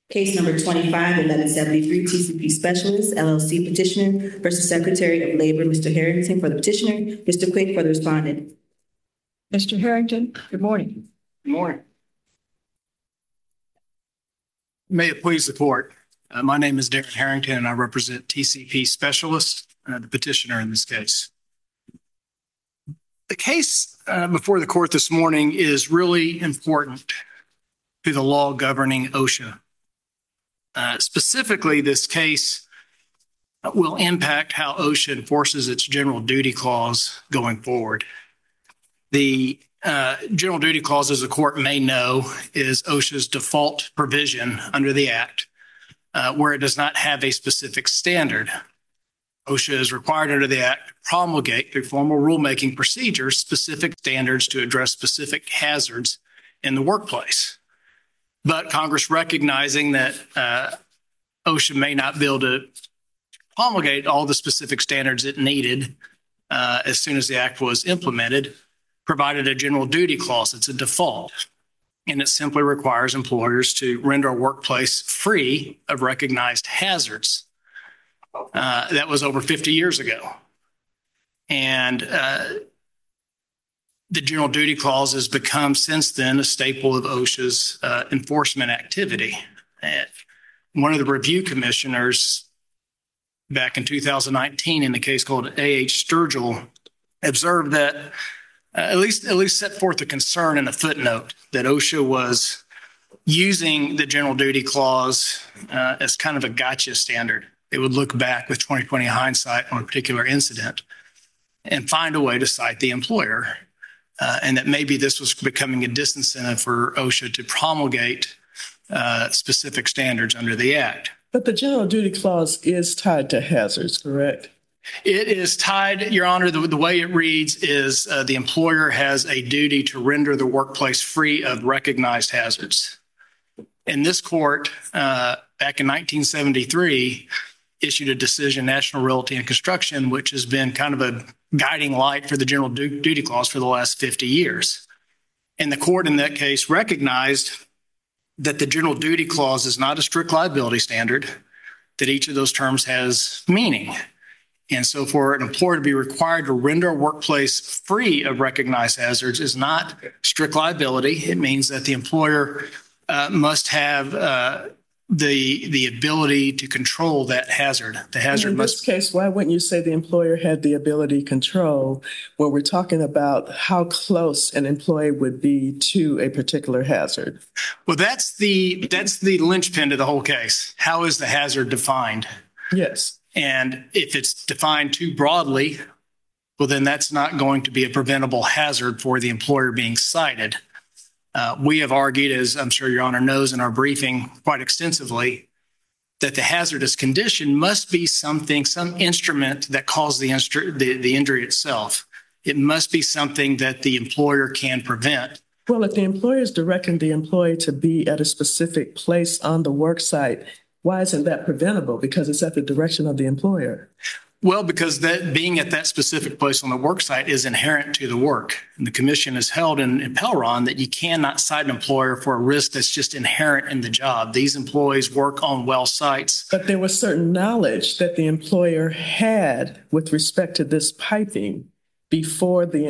Case number 25-1173, TCP Specialist, LLC petitioner versus Secretary of Labor, Mr. Harrington for the petitioner, Mr. Quick for the respondent. Mr. Harrington, good morning. Good morning. May it please the court. My name is Darren Harrington and I represent TCP Specialist, the petitioner in this case. The case before the court this morning is really important to the law governing OSHA. Specifically, this case will impact how OSHA enforces its general duty clause going forward. The general duty clause, as the court may know, is OSHA's default provision under the Act, where it does not have a specific standard. OSHA is required under the Act to promulgate through formal rulemaking procedures specific standards to address specific hazards in the workplace. But Congress, recognizing that OSHA may not be able to promulgate all the specific standards it needed as soon as the Act was implemented, provided a general duty clause. It's a default, and it simply requires employers to render a workplace free of recognized hazards. That was over 50 years ago. And the general duty clause has become since then a staple of OSHA's enforcement activity. One of the review commissioners back in 2019 in a case called A.H. Sturgill observed that at least set forth a concern in a footnote that OSHA was using the general duty clause as kind of a gotcha standard. It would look back with 20/20 hindsight on a particular incident and find a way to cite the employer. And that maybe this was becoming a disincentive for OSHA to promulgate specific standards under the Act. But the general duty clause is tied to hazards, correct? It is tied, Your Honor. The way it reads is the employer has a duty to render the workplace free of recognized hazards. And this court, back in 1973, issued a decision, National Realty and Construction, which has been kind of a guiding light for the general duty clause for the last 50 years. And the court in that case recognized that the general duty clause is not a strict liability standard, that each of those terms has meaning. And so for an employer to be required to render a workplace free of recognized hazards is not strict liability. It means that the employer must have the ability to control that hazard. The hazard in this case, why wouldn't you say the employer had the ability to control when we're talking about how close an employee would be to a particular hazard? Well, that's the linchpin to the whole case. How is the hazard defined? Yes. And if it's defined too broadly, well, then that's not going to be a preventable hazard for the employer being cited. We have argued, as I'm sure Your Honor knows in our briefing quite extensively, that the hazardous condition must be some instrument that caused the injury itself. It must be something that the employer can prevent. Well, if the employer is directing the employee to be at a specific place on the work site, why isn't that preventable? Because it's at the direction of the employer. Well, because that being at that specific place on the work site is inherent to the work. And the commission has held in Pelron that you cannot cite an employer for a risk that's just inherent in the job. These employees work on well sites. But there was certain knowledge that the employer had with respect to this piping before the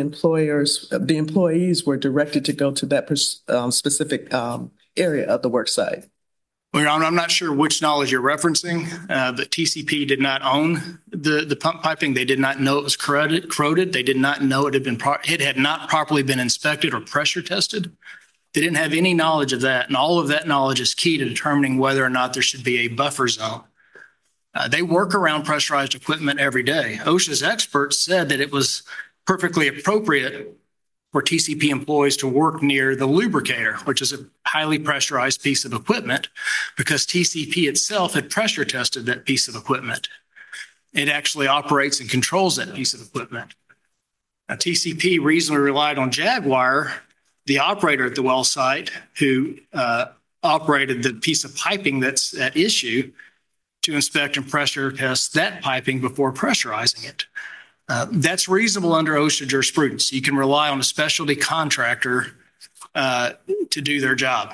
employees were directed to go to that specific area of the work site. Well, Your Honor, I'm not sure which knowledge you're referencing. The TCP did not own the pump piping. They did not know it was corroded. They did not know it had not properly been inspected or pressure tested. They didn't have any knowledge of that. And all of that knowledge is key to determining whether or not there should be a buffer zone. They work around pressurized equipment every day. OSHA's experts said that it was perfectly appropriate for TCP employees to work near the lubricator, which is a highly pressurized piece of equipment, because TCP itself had pressure tested that piece of equipment. It actually operates and controls that piece of equipment. Now, TCP reasonably relied on Jaguar, the operator at the well site, who operated the piece of piping that's at issue, to inspect and pressure test that piping before pressurizing it. That's reasonable under OSHA jurisprudence. You can rely on a specialty contractor to do their job.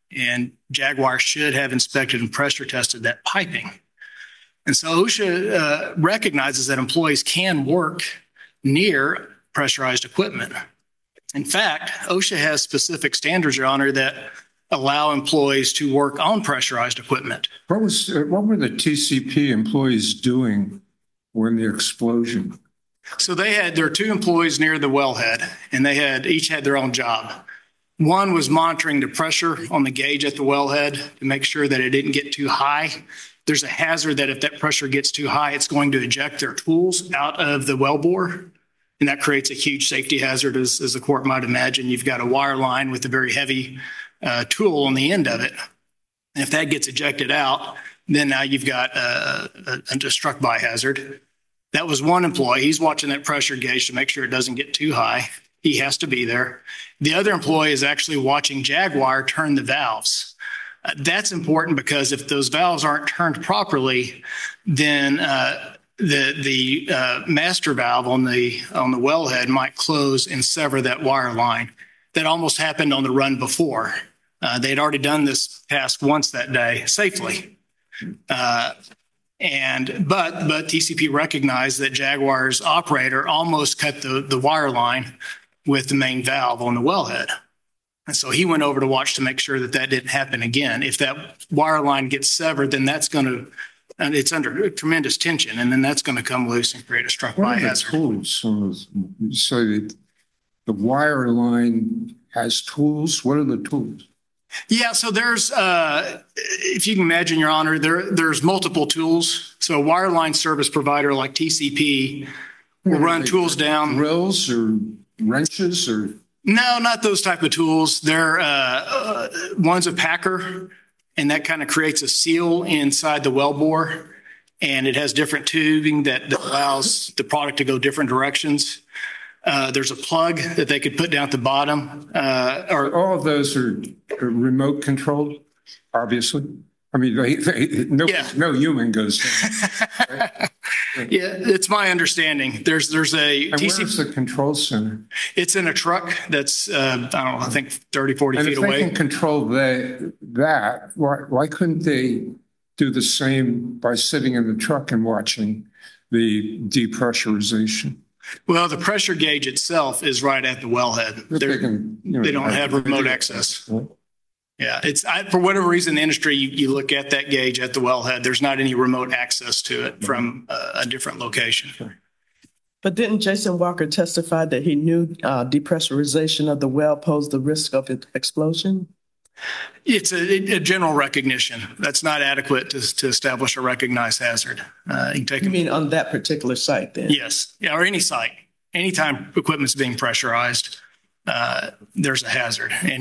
and Jaguar should have inspected and pressure tested that piping. And so OSHA recognizes that employees can work near pressurized equipment. In fact, OSHA has specific standards, Your Honor, that allow employees to work on pressurized equipment. What were the TCP employees doing when the explosion? So there were two employees near the wellhead, and they each had their own job. One was monitoring the pressure on the gauge at the wellhead to make sure that it didn't get too high. There's a hazard that if that pressure gets too high, it's going to eject their tools out of the wellbore. And that creates a huge safety hazard, as the court might imagine. You've got a wire line with a very heavy tool on the end of it. And if that gets ejected out, then now you've got a struck by hazard. That was one employee. He's watching that pressure gauge to make sure it doesn't get too high. He has to be there. The other employee is actually watching Jaguar turn the valves. That's important because if those valves aren't turned properly, then the master valve on the wellhead might close and sever that wire line. That almost happened on the run before. They'd already done this task once that day safely. But TCP recognized that Jaguar's operator almost cut the wire line with the main valve on the wellhead. And so he went over to watch to make sure that didn't happen again. If that wire line gets severed, then it's under tremendous tension, and then that's going to come loose and create a struck by hazard. Tools? So the wire line has tools. What are the tools? Yeah, so there's, if you can imagine, Your Honor, there's multiple tools. So a wireline service provider like TCP will run tools down. Drills or wrenches or? No, not those type of tools. They're one's a packer, and that kind of creates a seal inside the wellbore, and it has different tubing that allows the product to go different directions. There's a plug that they could put down at the bottom. All of those are remote controlled, obviously. I mean, no human goes down. Right? Yeah, it's my understanding. There's a TCP. Where's the control center? It's in a truck that's, I don't know, I think 30, 40 feet away. If they can control that, why couldn't they do the same by sitting in the truck and watching the depressurization? Well, the pressure gauge itself is right at the wellhead. They don't have remote access. Yeah, for whatever reason, in the industry, you look at that gauge at the wellhead, there's not any remote access to it from a different location. But didn't Jason Walker testify that he knew depressurization of the well posed the risk of explosion? It's a general recognition. That's not adequate to establish a recognized hazard. You mean on that particular site then? Yes, or any site. Anytime equipment's being pressurized, there's a hazard. And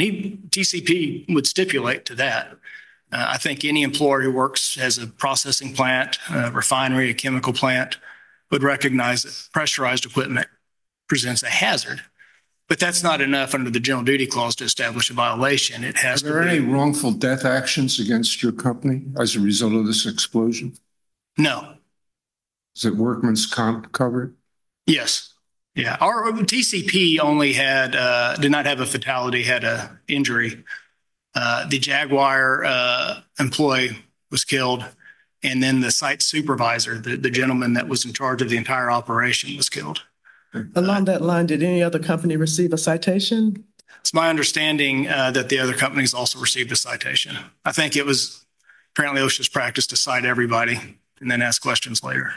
TCP would stipulate to that. I think any employer who works as a processing plant, a refinery, a chemical plant would recognize that pressurized equipment presents a hazard. But that's not enough under the General Duty Clause to establish a violation. It has to be. Are there any wrongful death actions against your company as a result of this explosion? No. Is it workman's comp covered? Yes. Yeah. Our TCP only did not have a fatality, had an injury. The Jaguar employee was killed, and then the site supervisor, the gentleman that was in charge of the entire operation, was killed. Along that line, did any other company receive a citation? It's my understanding that the other companies also received a citation. I think it was apparently OSHA's practice to cite everybody and then ask questions later.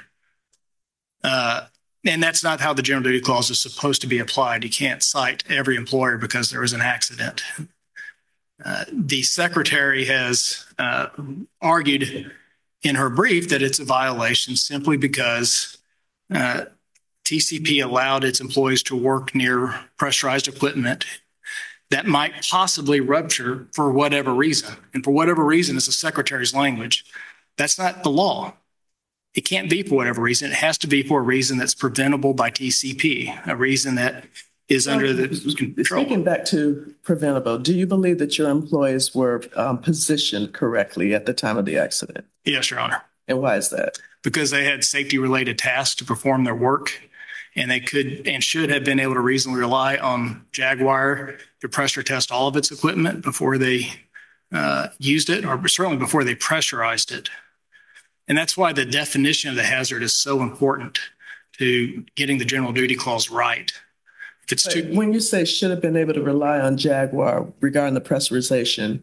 And that's not how the General Duty Clause is supposed to be applied. You can't cite every employer because there was an accident. The secretary has argued in her brief that it's a violation simply because TCP allowed its employees to work near pressurized equipment that might possibly rupture for whatever reason. And for whatever reason, it's the secretary's language. That's not the law. It can't be for whatever reason. It has to be for a reason that's preventable by TCP, a reason that is under the control. Speaking back to preventable, do you believe that your employees were positioned correctly at the time of the accident? Yes, Your Honor. And why is that? Because they had safety-related tasks to perform their work, and they could and should have been able to reasonably rely on Jaguar to pressure test all of its equipment before they used it, or certainly before they pressurized it. And that's why the definition of the hazard is so important to getting the general duty clause right. If it's too, When you say should have been able to rely on Jaguar regarding the pressurization,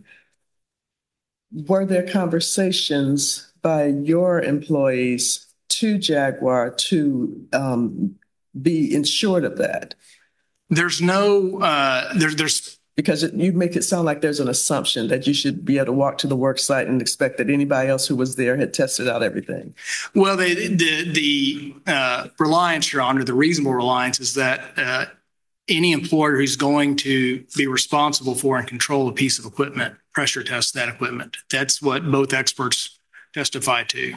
were there conversations by your employees to Jaguar to be ensured of that? there's no, there's Because you make it sound like there's an assumption that you should be able to walk to the work site and expect that anybody else who was there had tested out everything. Well, the reliance, Your Honor, the reasonable reliance is that any employer who's going to be responsible for and control a piece of equipment, pressure test that equipment. That's what both experts testified to.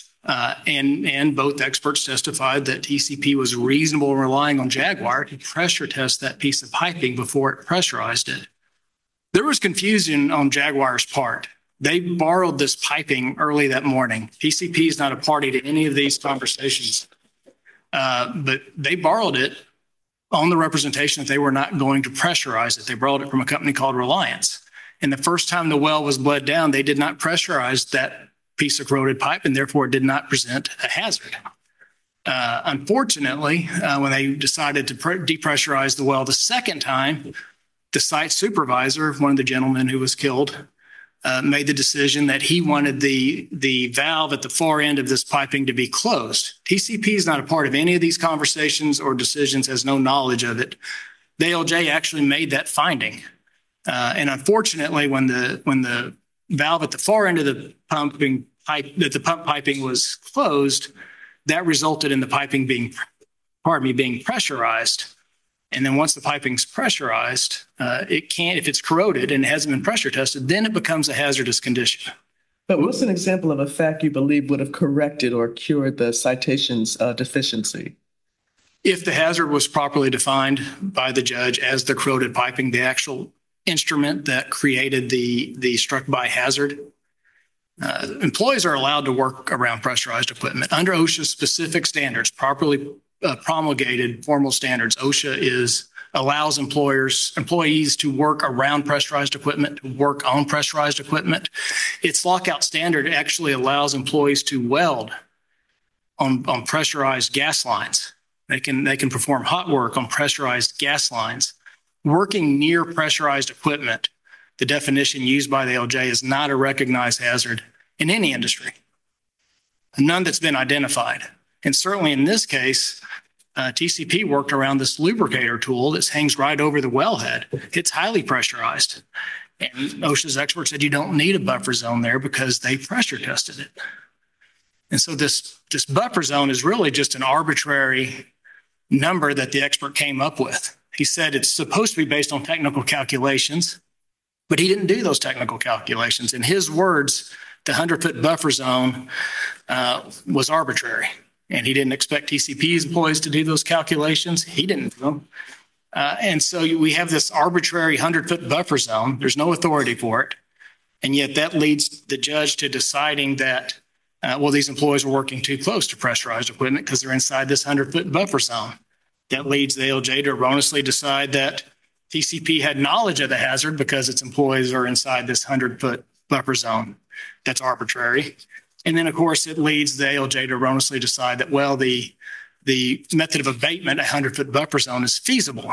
And both experts testified that TCP was reasonable in relying on Jaguar to pressure test that piece of piping before it pressurized it. There was confusion on Jaguar's part. They borrowed this piping early that morning. TCP is not a party to any of these conversations, but they borrowed it on the representation that they were not going to pressurize it. They borrowed it from a company called Reliance. And the first time the well was bled down, they did not pressurize that piece of corroded pipe and therefore did not present a hazard. Unfortunately, when they decided to depressurize the well the second time, the site supervisor, one of the gentlemen who was killed, made the decision that he wanted the valve at the far end of this piping to be closed. TCP is not a part of any of these conversations or decisions, has no knowledge of it. The ALJ actually made that finding. And unfortunately, when the valve at the far end of the pump piping was closed, that resulted in the piping being pressurized. And then once the piping's pressurized, it can't, if it's corroded and it hasn't been pressure tested, then it becomes a hazardous condition. But what's an example of a fact you believe would have corrected or cured the citation's deficiency? If the hazard was properly defined by the judge as the corroded piping, the actual instrument that created the struck by hazard, employees are allowed to work around pressurized equipment under OSHA's specific standards, properly promulgated formal standards. OSHA allows employees to work around pressurized equipment, to work on pressurized equipment. Its lockout standard actually allows employees to weld on pressurized gas lines. They can perform hot work on pressurized gas lines. Working near pressurized equipment, the definition used by the ALJ, is not a recognized hazard in any industry. None that's been identified. And certainly in this case, TCP worked around this lubricator tool that hangs right over the wellhead. It's highly pressurized. And OSHA's expert said you don't need a buffer zone there because they pressure tested it. And so this buffer zone is really just an arbitrary number that the expert came up with. He said it's supposed to be based on technical calculations, but he didn't do those technical calculations. In his words, the 100-foot buffer zone was arbitrary, and he didn't expect TCP's employees to do those calculations. He didn't do them. And so we have this arbitrary 100-foot buffer zone. There's no authority for it. And yet that leads the judge to deciding that, these employees are working too close to pressurized equipment because they're inside this 100-foot buffer zone. That leads the ALJ to erroneously decide that TCP had knowledge of the hazard because its employees are inside this 100-foot buffer zone. That's arbitrary. And then, of course, it leads the ALJ to erroneously decide that, the method of abatement, a 100-foot buffer zone, is feasible.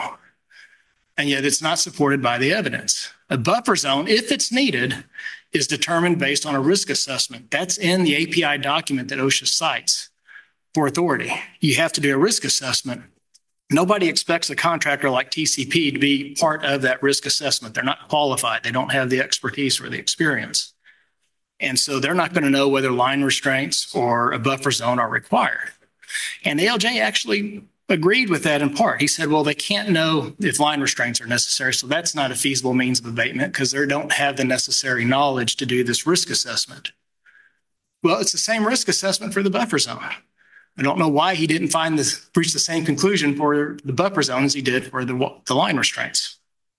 And yet it's not supported by the evidence. A buffer zone, if it's needed, is determined based on a risk assessment. That's in the API document that OSHA cites for authority. You have to do a risk assessment. Nobody expects a contractor like TCP to be part of that risk assessment. They're not qualified. They don't have the expertise or the experience. And so they're not going to know whether line restraints or a buffer zone are required. And the ALJ actually agreed with that in part. He said, they can't know if line restraints are necessary, so that's not a feasible means of abatement because they don't have the necessary knowledge to do this risk assessment. Well, it's the same risk assessment for the buffer zone. I don't know why he didn't reach the same conclusion for the buffer zone as he did for the line restraints.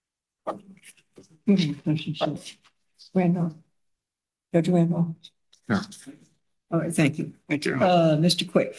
Randolph. Judge Randolph. Yeah. All right, thank you. Thank you. Mr. Quick.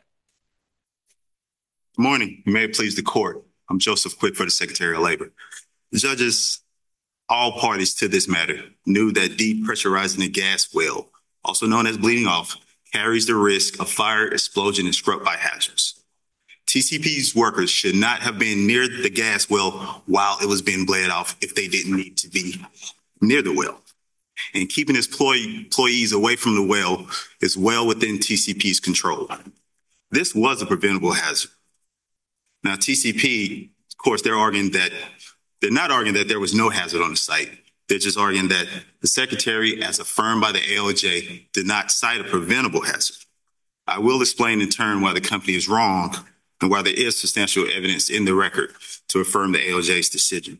Good morning. May it please the court. I'm Joseph Quick for the Secretary of Labor. The judges, all parties to this matter knew that depressurizing a gas well, also known as bleeding off, carries the risk of fire, explosion, and struck-by hazards. TCP's workers should not have been near the gas well while it was being bled off if they didn't need to be near the well. And keeping employees away from the well is well within TCP's control. This was a preventable hazard. Now, TCP, of course, they're not arguing that there was no hazard on the site. They're just arguing that the Secretary, as affirmed by the ALJ, did not cite a preventable hazard. I will explain in turn why the company is wrong and why there is substantial evidence in the record to affirm the ALJ's decision.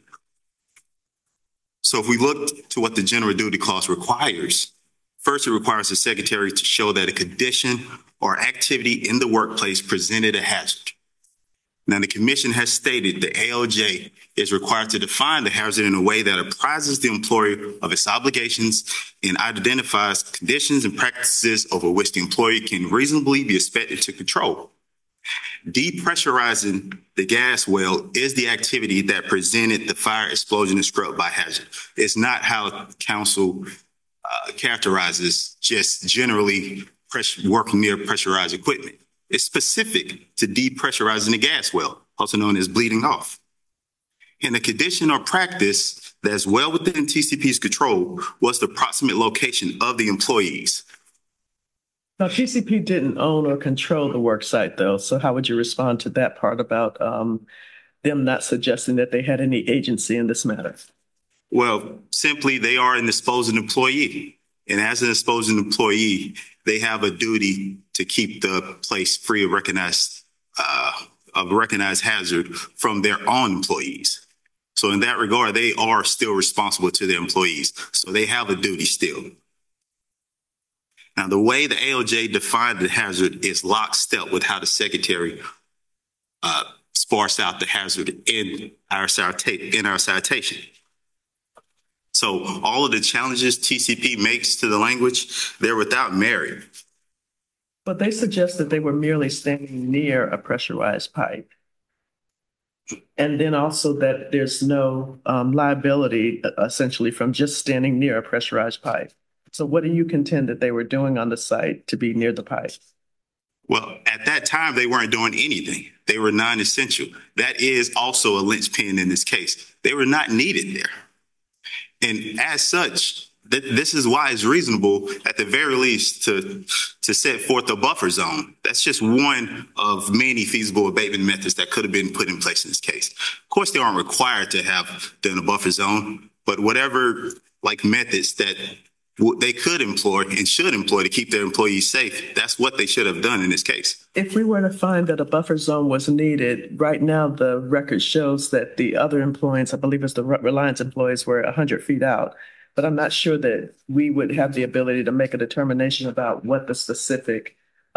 So if we look to what the general duty clause requires, first it requires the Secretary to show that a condition or activity in the workplace presented a hazard. Now, the Commission has stated the ALJ is required to define the hazard in a way that apprises the employer of its obligations and identifies conditions and practices over which the employee can reasonably be expected to control. Depressurizing the gas well is the activity that presented the fire, explosion, and struck-by hazard. It's not how council characterizes just generally working near pressurized equipment. It's specific to depressurizing the gas well, also known as bleeding off. And the condition or practice that's well within TCP's control was the proximate location of the employees. Now, TCP didn't own or control the work site, though. So how would you respond to that part about them not suggesting that they had any agency in this matter? Well, simply they are an disposing employee. And as an disposing employee, they have a duty to keep the place free of recognized hazard from their own employees. So in that regard, they are still responsible to their employees. So they have a duty still. Now, the way the ALJ defined the hazard is lockstep with how the Secretary sparsed out the hazard in our citation. So all of the challenges TCP makes to the language, they're without merit. But they suggest that they were merely standing near a pressurized pipe. And then also that there's no liability, essentially, from just standing near a pressurized pipe. So what do you contend that they were doing on the site to be near the pipe? Well, at that time, they weren't doing anything. They were non-essential. That is also a linchpin in this case. They were not needed there. And as such, this is why it's reasonable, at the very least, to set forth a buffer zone. That's just one of many feasible abatement methods that could have been put in place in this case. Of course, they aren't required to have done a buffer zone, but whatever methods that they could employ and should employ to keep their employees safe, that's what they should have done in this case. If we were to find that a buffer zone was needed, right now the record shows that the other employees, I believe it's the Reliance employees, were 100 feet out. But I'm not sure that we would have the ability to make a determination about what the specific,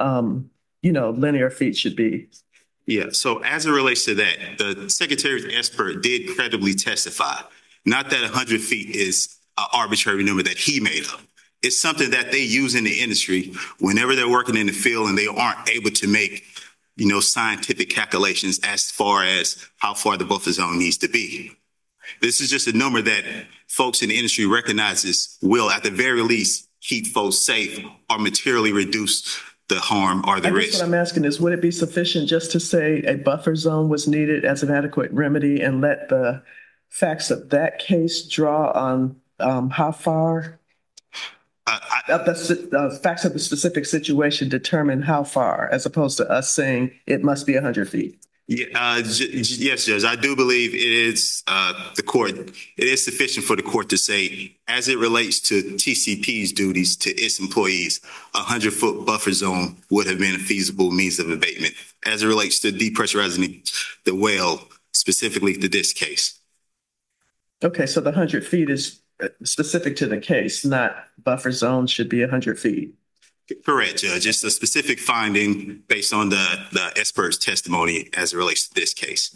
linear feet should be. Yeah, so as it relates to that, the Secretary's expert did credibly testify, not that 100 feet is an arbitrary number that he made up. It's something that they use in the industry whenever they're working in the field and they aren't able to make, scientific calculations as far as how far the buffer zone needs to be. This is just a number that folks in the industry recognizes will, at the very least, keep folks safe or materially reduce the harm or the risk. What I'm asking is, would it be sufficient just to say a buffer zone was needed as an adequate remedy and let the facts of that case draw on how far? The facts of the specific situation determine how far, as opposed to us saying it must be 100 feet. Yeah, yes, Judge. I do believe it is it is sufficient for the court to say, as it relates to TCP's duties to its employees, a 100-foot buffer zone would have been a feasible means of abatement as it relates to depressurizing the well, specifically to this case. Okay, so the 100 feet is specific to the case, not buffer zone should be 100 feet. Correct, Judge. It's a specific finding based on the expert's testimony as it relates to this case.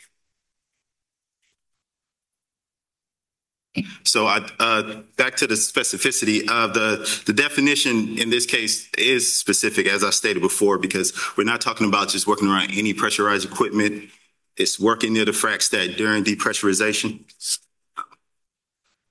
So back to the specificity of the definition in this case is specific, as I stated before, because we're not talking about just working around any pressurized equipment. It's working near the frac stack during depressurization.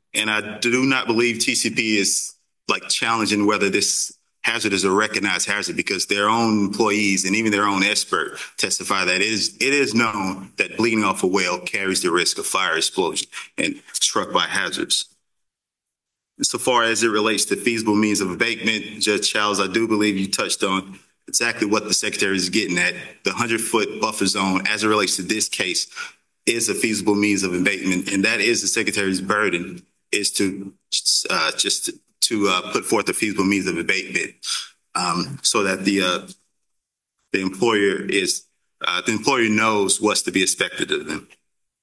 And I do not believe TCP is like challenging whether this hazard is a recognized hazard, because their own employees and even their own expert testify that it is known that bleeding off a well carries the risk of fire, explosion, and struck by hazards. So far as it relates to feasible means of abatement, Judge Childs, I do believe you touched on exactly what the Secretary is getting at. The 100-foot buffer zone, as it relates to this case, is a feasible means of abatement, and that is the Secretary's burden, is to put forth a feasible means of abatement, so that the employer knows what's to be expected of them.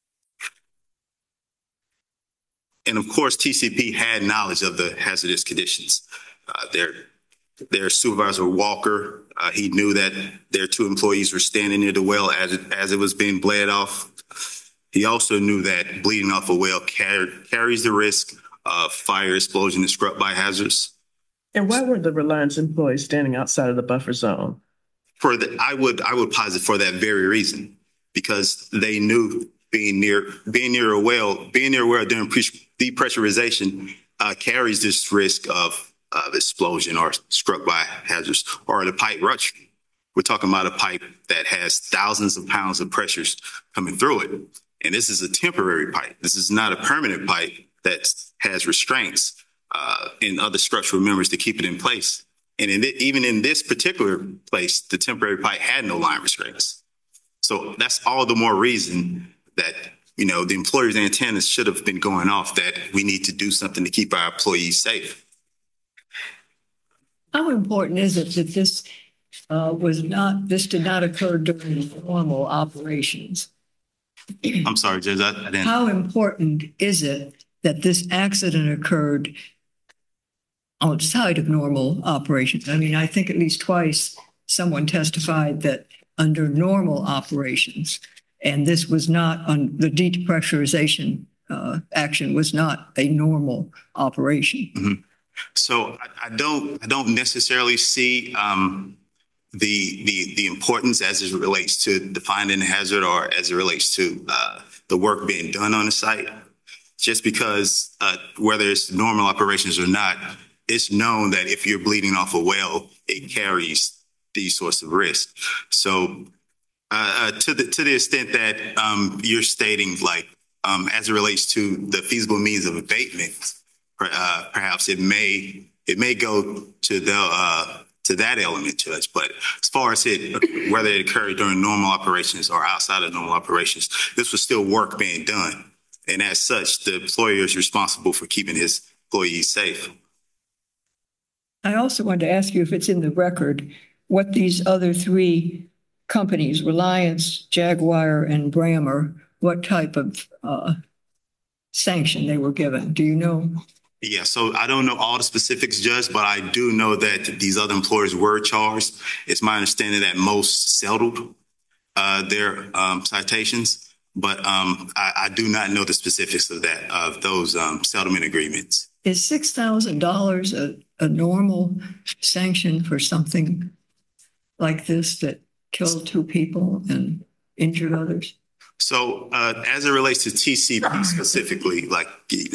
And of course, TCP had knowledge of the hazardous conditions. Their supervisor, Walker, he knew that their 2 employees were standing near the well as it was being bled off. He also knew that bleeding off a well carries the risk of fire, explosion, and struck by hazards. And why were the Reliance employees standing outside of the buffer zone? I would posit for that very reason, because they knew being near a well during depressurization carries this risk of explosion or struck by hazards, or the pipe rupture. We're talking about a pipe that has thousands of pounds of pressures coming through it. And this is a temporary pipe. This is not a permanent pipe that has restraints and other structural members to keep it in place. And even in this particular place, the temporary pipe had no line restraints. So that's all the more reason that, the employer's antennas should have been going off, that we need to do something to keep our employees safe. How important is it that this did not occur during normal operations? I'm sorry, Judge, I didn't. How important is it that this accident occurred outside of normal operations? I mean, I think at least twice someone testified that under normal operations, and this was not on the depressurization action was not a normal operation. Mm-hmm. So I don't necessarily see the importance as it relates to defining a hazard, or as it relates to the work being done on the site. Just because whether it's normal operations or not, it's known that if you're bleeding off a well, it carries these sorts of risks. So to the extent that you're stating, like, as it relates to the feasible means of abatement, perhaps it may go to that element, Judge. But as far as whether it occurred during normal operations or outside of normal operations, this was still work being done. And as such, the employer is responsible for keeping his employees safe. I also wanted to ask you if it's in the record what these other 3 companies, Reliance, Jaguar, and Brammer, what type of sanction they were given. Do you know? Yeah, so I don't know all the specifics, Judge, but I do know that these other employers were charged. It's my understanding that most settled their citations, but I do not know the specifics of those settlement agreements. Is $6,000 a normal sanction for something like this that killed 2 people and injured others? So as it relates to TCP specifically, like,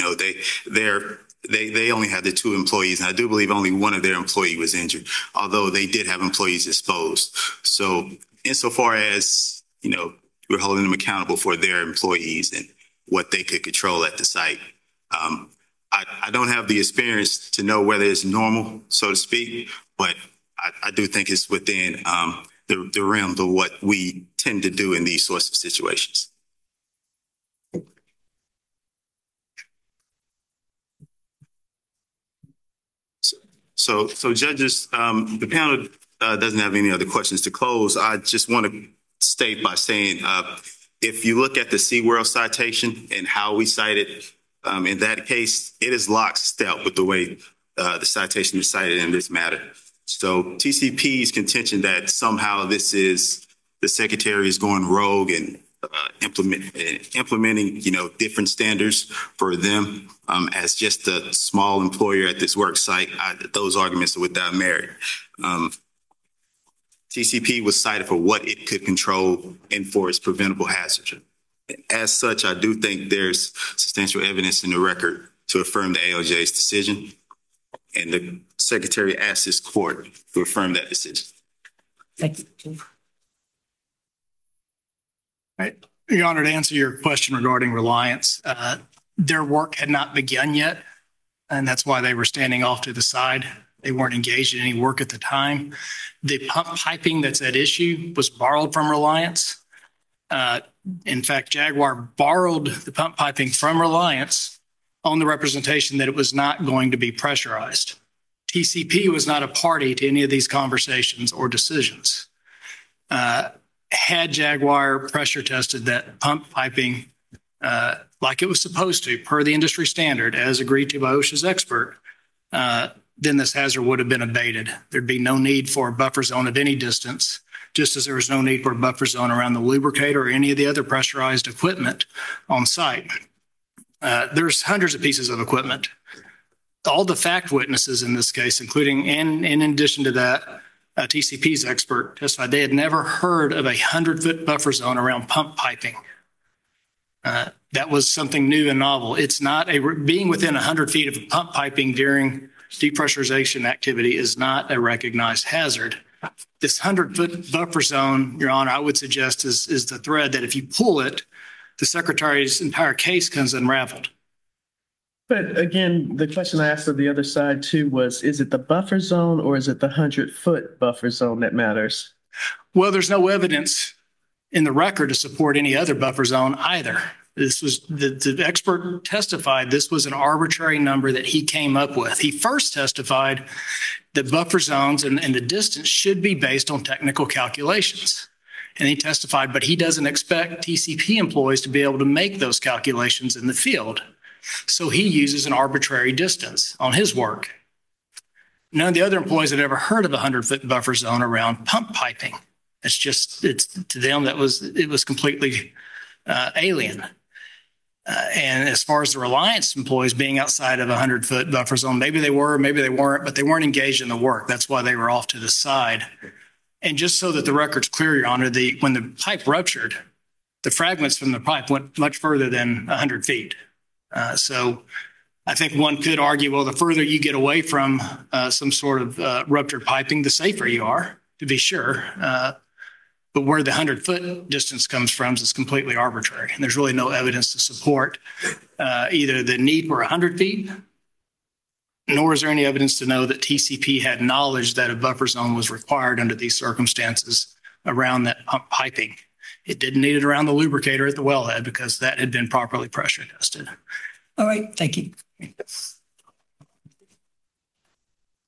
they only had the 2 employees, and I do believe only one of their employees was injured, although they did have employees exposed. So insofar as, we're holding them accountable for their employees and what they could control at the site. I don't have the experience to know whether it's normal, so to speak, but I do think it's within the realm of what we tend to do in these sorts of situations. So judges, the panel doesn't have any other questions to close. I just want to state by saying, if you look at the SeaWorld citation and how we cited in that case, it is lockstep with the way the citation is cited in this matter. So TCP's contention that somehow this is the Secretary is going rogue and implementing, different standards for them as just a small employer at this work site, those arguments are without merit. TCP was cited for what it could control and for its preventable hazard. As such, I do think there's substantial evidence in the record to affirm the ALJ's decision, and the Secretary asks this court to affirm that decision. Thank you. Right. Your Honor, to answer your question regarding Reliance, their work had not begun yet, and that's why they were standing off to the side. They weren't engaged in any work at the time. The pump piping that's at issue was borrowed from Reliance. In fact, Jaguar borrowed the pump piping from Reliance on the representation that it was not going to be pressurized. TCP was not a party to any of these conversations or decisions. Had Jaguar pressure tested that pump piping like it was supposed to, per the industry standard, as agreed to by OSHA's expert, then this hazard would have been abated. There'd be no need for a buffer zone of any distance, just as there was no need for a buffer zone around the lubricator or any of the other pressurized equipment on site. There's hundreds of pieces of equipment. All the fact witnesses in this case, including, and in addition to that, TCP's expert testified they had never heard of a 100-foot buffer zone around pump piping. That was something new and novel. It's not being within 100 feet of pump piping during depressurization activity is not a recognized hazard. This 100-foot buffer zone, Your Honor, I would suggest is the thread that if you pull it, the Secretary's entire case comes unraveled. But again, the question I asked of the other side too was, is it the buffer zone or is it the 100-foot buffer zone that matters? Well, there's no evidence in the record to support any other buffer zone either. This was the expert testified this was an arbitrary number that he came up with. He first testified that buffer zones and the distance should be based on technical calculations. And he testified, but he doesn't expect TCP employees to be able to make those calculations in the field. So he uses an arbitrary distance on his work. None of the other employees had ever heard of a 100-foot buffer zone around pump piping. It's to them it was completely alien. And as far as the Reliance employees being outside of a 100-foot buffer zone, maybe they were, maybe they weren't, but they weren't engaged in the work. That's why they were off to the side. And just so that the record's clear, Your Honor, when the pipe ruptured, the fragments from the pipe went much further than 100 feet. So I think one could argue, well, the further you get away from some sort of ruptured piping, the safer you are, to be sure. But where the 100-foot distance comes from is completely arbitrary. And there's really no evidence to support either the need for 100 feet, nor is there any evidence to know that TCP had knowledge that a buffer zone was required under these circumstances around that pump piping. It didn't need it around the lubricator at the wellhead because that had been properly pressure tested. All right. Thank you.